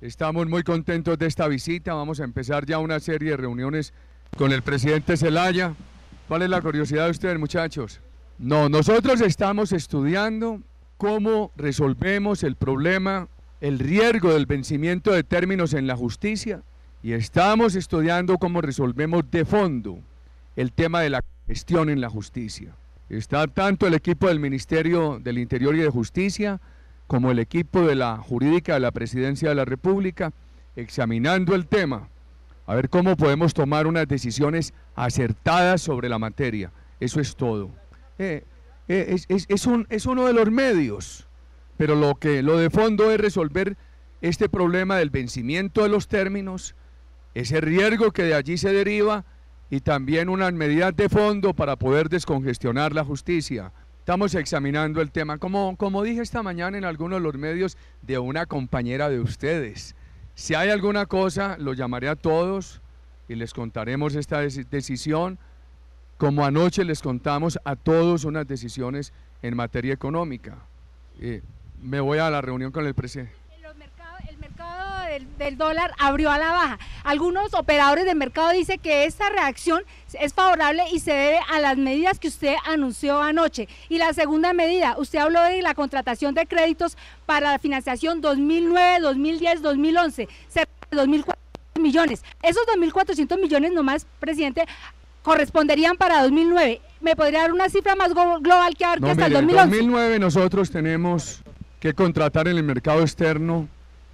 Estamos muy contentos de esta visita. Vamos a empezar ya una serie de reuniones con el presidente Zelaya. ¿Cuál es la curiosidad de ustedes, muchachos? No, nosotros estamos estudiando cómo resolvemos el problema, el riesgo del vencimiento de términos en la justicia, y estamos estudiando cómo resolvemos de fondo el tema de la gestión en la justicia. Está tanto el equipo del Ministerio del Interior y de Justicia como el equipo de la jurídica de la Presidencia de la República examinando el tema, a ver cómo podemos tomar unas decisiones acertadas sobre la materia. Eso es todo. Es uno de los medios, pero lo de fondo es resolver este problema del vencimiento de los términos, ese riesgo que de allí se deriva, y también unas medidas de fondo para poder descongestionar la justicia. Estamos examinando el tema, como dije esta mañana en algunos de los medios, de una compañera de ustedes. Si hay alguna cosa, lo llamaré a todos y les contaremos esta decisión, como anoche les contamos a todos unas decisiones en materia económica. Me voy a la reunión con el presidente. El mercado del dólar abrió a la baja. Algunos operadores del mercado dicen que esta reacción es favorable y se debe a las medidas que usted anunció anoche. Y la segunda medida, usted habló de la contratación de créditos para la financiación 2009, 2010, 2011, cerca de 2.400 millones. Esos 2.400 millones nomás, presidente, corresponderían para 2009. ¿Me podría dar una cifra más global que abarque hasta el 2011? En 2009 nosotros tenemos que contratar en el mercado externo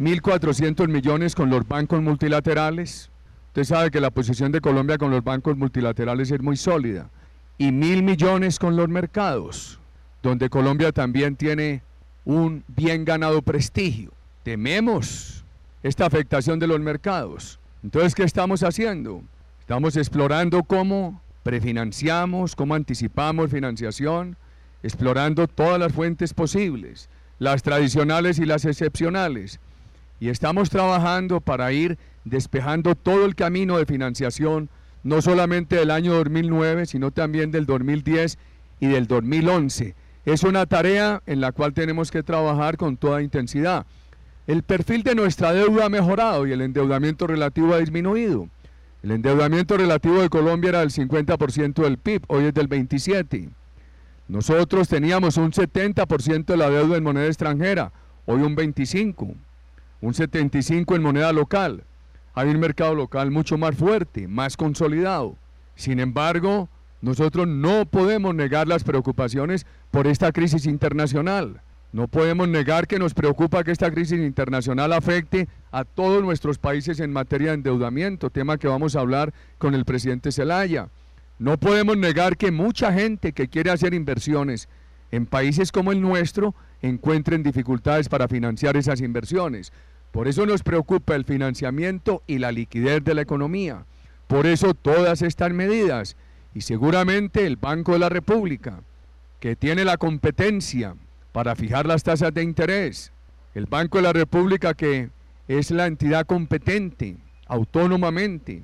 1.400 millones con los bancos multilaterales. Usted sabe que la posición de Colombia con los bancos multilaterales es muy sólida. Y 1.000 millones con los mercados, donde Colombia también tiene un bien ganado prestigio. Tememos esta afectación de los mercados. Entonces, ¿qué estamos haciendo? Estamos explorando cómo prefinanciamos, cómo anticipamos financiación, explorando todas las fuentes posibles, las tradicionales y las excepcionales. Y estamos trabajando para ir despejando todo el camino de financiación, no solamente del año 2009, sino también del 2010 y del 2011. Es una tarea en la cual tenemos que trabajar con toda intensidad. El perfil de nuestra deuda ha mejorado y el endeudamiento relativo ha disminuido. El endeudamiento relativo de Colombia era del 50% del PIB, hoy es del 27%. Nosotros teníamos un 70% de la deuda en moneda extranjera, hoy un 25%. Un 75% en moneda local. Hay un mercado local mucho más fuerte, más consolidado. Sin embargo, nosotros no podemos negar las preocupaciones por esta crisis internacional. No podemos negar que nos preocupa que esta crisis internacional afecte a todos nuestros países en materia de endeudamiento, tema que vamos a hablar con el presidente Zelaya. No podemos negar que mucha gente que quiere hacer inversiones en países como el nuestro encuentren dificultades para financiar esas inversiones. Por eso nos preocupa el financiamiento y la liquidez de la economía. Por eso todas estas medidas, y seguramente el Banco de la República, que tiene la competencia para fijar las tasas de interés, el Banco de la República, que es la entidad competente autónomamente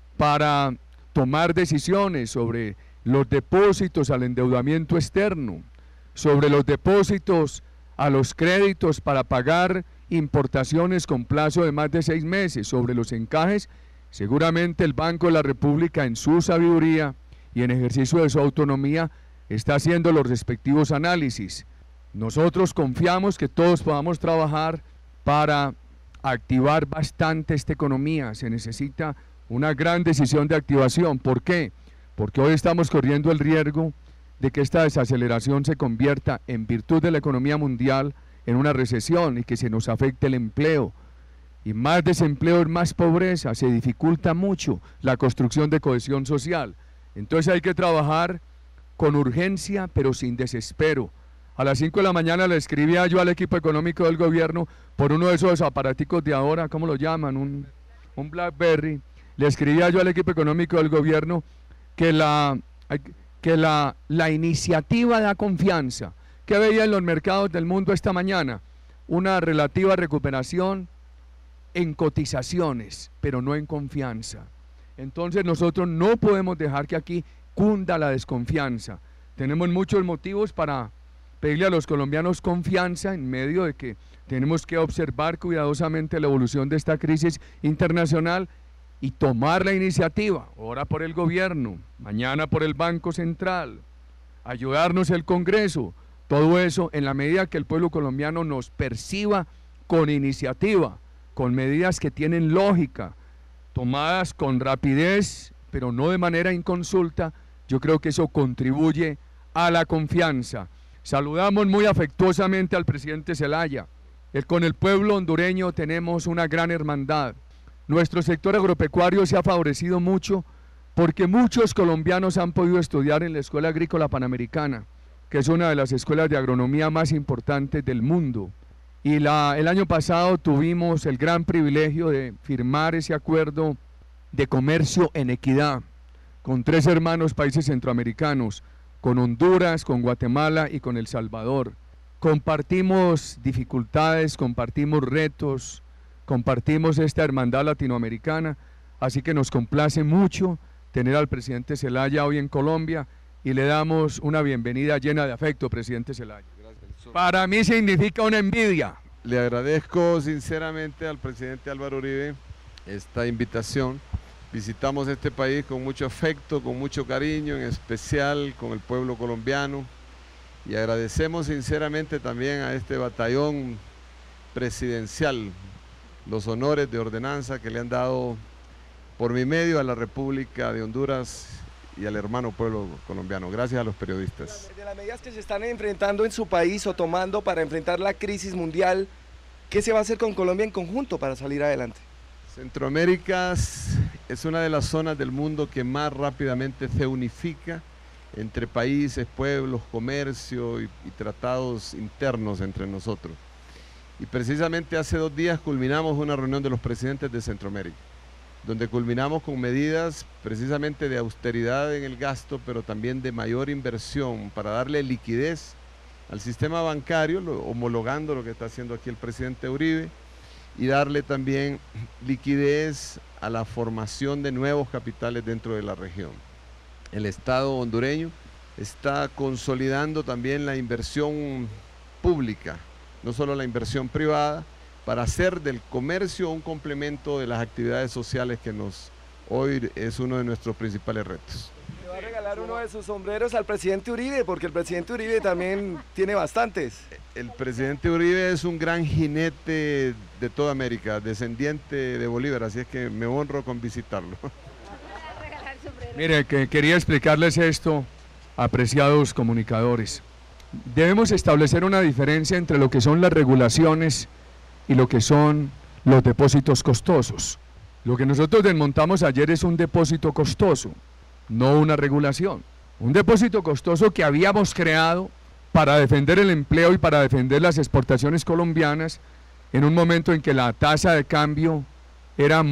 para tomar decisiones sobre los depósitos al endeudamiento externo, sobre los depósitos a los créditos para pagar importaciones con plazo de más de 6 meses, sobre los encajes, seguramente el Banco de la República, en su sabiduría y en ejercicio de su autonomía, está haciendo los respectivos análisis. Nosotros confiamos que todos podamos trabajar para activar bastante esta economía. Se necesita una gran decisión de activación. ¿Por qué? Porque hoy estamos corriendo el riesgo de que esta desaceleración se convierta, en virtud de la economía mundial, en una recesión y que se nos afecte el empleo. Y más desempleo es más pobreza, se dificulta mucho la construcción de cohesión social. Entonces hay que trabajar con urgencia, pero sin desespero. A las 5 de la mañana le escribía yo al equipo económico del gobierno por uno de esos aparaticos de ahora, ¿cómo lo llaman? Un BlackBerry. Le escribía yo al equipo económico del gobierno que la iniciativa da confianza. ¿Qué veía en los mercados del mundo esta mañana? Una relativa recuperación en cotizaciones, pero no en confianza. Entonces nosotros no podemos dejar que aquí cunda la desconfianza. Tenemos muchos motivos para pedirle a los colombianos confianza en medio de que tenemos que observar cuidadosamente la evolución de esta crisis internacional y tomar la iniciativa, ahora por el gobierno, mañana por el Banco Central, ayudarnos el Congreso, todo eso en la medida que el pueblo colombiano nos perciba con iniciativa, con medidas que tienen lógica, tomadas con rapidez, pero no de manera inconsulta. Yo creo que eso contribuye a la confianza. Saludamos muy afectuosamente al presidente Zelaya. Con el pueblo hondureño tenemos una gran hermandad. Nuestro sector agropecuario se ha favorecido mucho porque muchos colombianos han podido estudiar en la Escuela Agrícola Panamericana, que es una de las escuelas de agronomía más importantes del mundo. Y el año pasado tuvimos el gran privilegio de firmar ese acuerdo de comercio en equidad con 3 hermanos países centroamericanos, con Honduras, con Guatemala y con El Salvador. Compartimos dificultades, compartimos retos, compartimos esta hermandad latinoamericana, así que nos complace mucho tener al presidente Zelaya hoy en Colombia y le damos una bienvenida llena de afecto, presidente Zelaya. Gracias. Para mí significa una envidia. Le agradezco sinceramente al presidente Álvaro Uribe esta invitación. Visitamos este país con mucho afecto, con mucho cariño, en especial con el pueblo colombiano, y agradecemos sinceramente también a este batallón presidencial los honores de ordenanza que le han dado por mi medio a la República de Honduras y al hermano pueblo colombiano. Gracias a los periodistas. De las medidas que se están enfrentando en su país o tomando para enfrentar la crisis mundial, ¿qué se va a hacer con Colombia en conjunto para salir adelante? Centroamérica es una de las zonas del mundo que más rápidamente se unifica entre países, pueblos, comercio y tratados internos entre nosotros. Y precisamente hace 2 días culminamos una reunión de los presidentes de Centroamérica, donde culminamos con medidas precisamente de austeridad en el gasto, pero también de mayor inversión para darle liquidez al sistema bancario, homologando lo que está haciendo aquí el presidente Uribe, y darle también liquidez a la formación de nuevos capitales dentro de la región. El Estado hondureño está consolidando también la inversión pública, no solo la inversión privada, para hacer del comercio un complemento de las actividades sociales que hoy es uno de nuestros principales retos. Le va a regalar uno de sus sombreros al presidente Uribe, porque el presidente Uribe también tiene bastantes. El presidente Uribe es un gran jinete de toda América, descendiente de Bolívar, así es que me honro con visitarlo. Mire, que quería explicarles esto, apreciados comunicadores. Debemos establecer una diferencia entre lo que son las regulaciones y lo que son los depósitos costosos. Lo que nosotros desmontamos ayer es un depósito costoso, no una regulación. Un depósito costoso que habíamos creado para defender el empleo y para defender las exportaciones colombianas en un momento en que la tasa de cambio era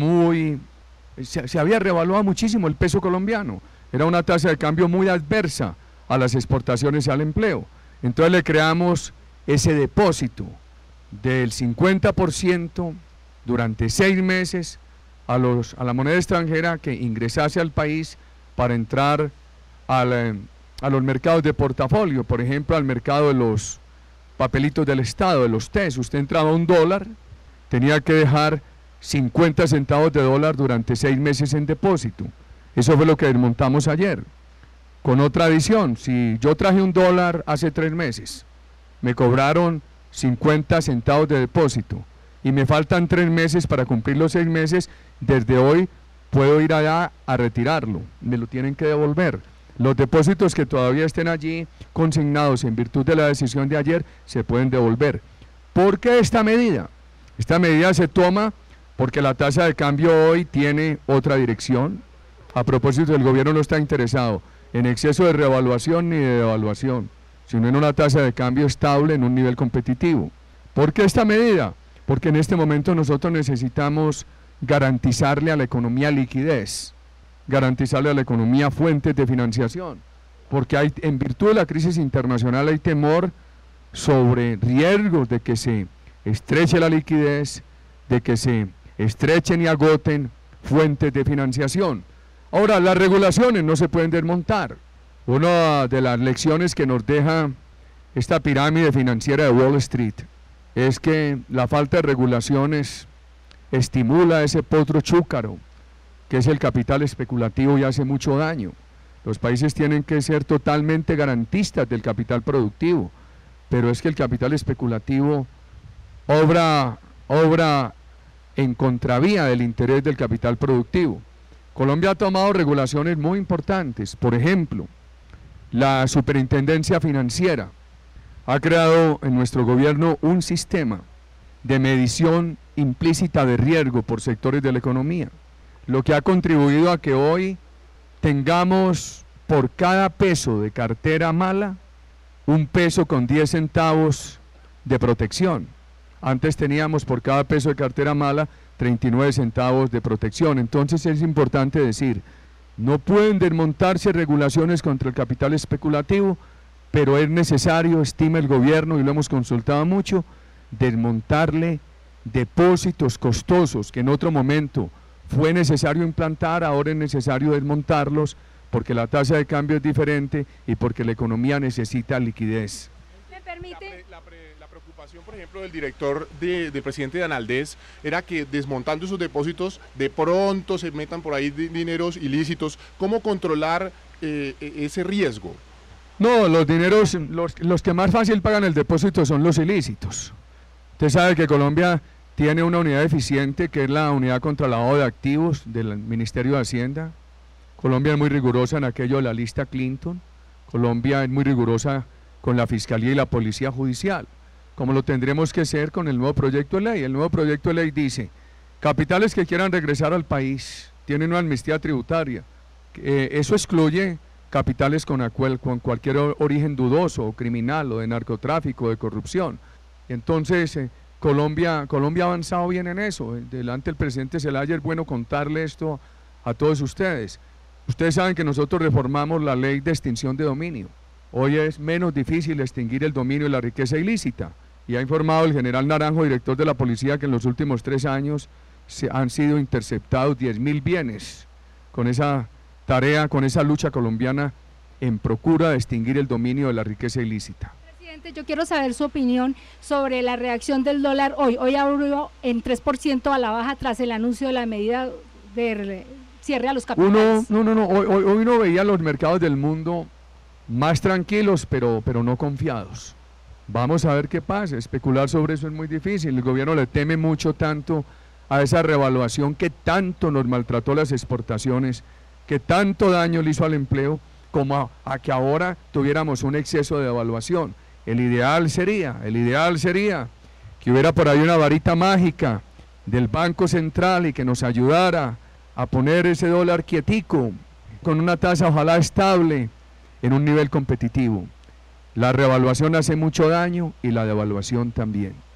se había revaluado muchísimo el peso colombiano. Era una tasa de cambio muy adversa a las exportaciones y al empleo. Entonces le creamos ese depósito del 50% durante 6 meses a la moneda extranjera que ingresase al país para entrar a los mercados de portafolio, por ejemplo al mercado de los papelitos del Estado, de los TES. Usted entraba $1, tenía que dejar 50 centavos de dólar durante 6 meses en depósito. Eso fue lo que desmontamos ayer. Con otra adición, si yo traje $1 hace 3 meses, me cobraron 50 centavos de depósito y me faltan 3 meses para cumplir los 6 meses, desde hoy puedo ir allá a retirarlo, me lo tienen que devolver. Los depósitos que todavía estén allí consignados en virtud de la decisión de ayer se pueden devolver. ¿Por qué esta medida? Esta medida se toma porque la tasa de cambio hoy tiene otra dirección. A propósito, el gobierno no está interesado en exceso de revaluación ni de devaluación, sino en una tasa de cambio estable en un nivel competitivo. ¿Por qué esta medida? Porque en este momento nosotros necesitamos garantizarle a la economía liquidez, garantizarle a la economía fuentes de financiación, porque en virtud de la crisis internacional hay temor sobre riesgos de que se estreche la liquidez, de que se estrechen y agoten fuentes de financiación. Ahora, las regulaciones no se pueden desmontar. Una de las lecciones que nos deja esta pirámide financiera de Wall Street es que la falta de regulaciones estimula ese potro chúcaro, que es el capital especulativo, y hace mucho daño. Los países tienen que ser totalmente garantistas del capital productivo, pero es que el capital especulativo obra en contravía del interés del capital productivo. Colombia ha tomado regulaciones muy importantes. Por ejemplo, la Superintendencia Financiera ha creado en nuestro gobierno un sistema de medición implícita de riesgo por sectores de la economía, lo que ha contribuido a que hoy tengamos por cada peso de cartera mala, un peso con 10 centavos de protección. Antes teníamos por cada peso de cartera mala 39 centavos de protección. Entonces es importante decir, no pueden desmontarse regulaciones contra el capital especulativo, pero es necesario, estima el gobierno, y lo hemos consultado mucho, desmontarle depósitos costosos que en otro momento fue necesario implantar, ahora es necesario desmontarlos porque la tasa de cambio es diferente y porque la economía necesita liquidez. ¿Me permite? La preocupación, por ejemplo, del director del presidente de Analdez era que desmontando esos depósitos de pronto se metan por ahí dineros ilícitos. ¿Cómo controlar ese riesgo? No, los dineros, los que más fácil pagan el depósito son los ilícitos. Usted sabe que Colombia tiene una unidad eficiente que es la unidad contra el lavado de activos del Ministerio de Hacienda. Colombia es muy rigurosa en aquello de la lista Clinton. Colombia es muy rigurosa con la Fiscalía y la Policía Judicial, como lo tendremos que ser con el nuevo proyecto de ley. El nuevo proyecto de ley dice, capitales que quieran regresar al país tienen una amnistía tributaria. Eso excluye capitales con cualquier origen dudoso o criminal o de narcotráfico o de corrupción. Entonces, Colombia ha avanzado bien en eso. Delante del presidente Zelaya es bueno contarle esto a todos ustedes. Ustedes saben que nosotros reformamos la ley de extinción de dominio. Hoy es menos difícil extinguir el dominio y la riqueza ilícita. Y ha informado el general Naranjo, director de la policía, que en los últimos 3 años han sido interceptados 10.000 bienes con esa tarea, con esa lucha colombiana en procura de extinguir el dominio de la riqueza ilícita. Presidente, yo quiero saber su opinión sobre la reacción del dólar hoy. Hoy abrió en 3% a la baja tras el anuncio de la medida de cierre a los capitales. Hoy uno veía los mercados del mundo más tranquilos, pero no confiados. Vamos a ver qué pasa. Especular sobre eso es muy difícil. El gobierno le teme mucho tanto a esa revaluación que tanto nos maltrató las exportaciones, que tanto daño le hizo al empleo, como a que ahora tuviéramos un exceso de devaluación. El ideal sería que hubiera por ahí una varita mágica del Banco Central y que nos ayudara a poner ese dólar quietico, con una tasa ojalá estable, en un nivel competitivo. La revaluación hace mucho daño y la devaluación también.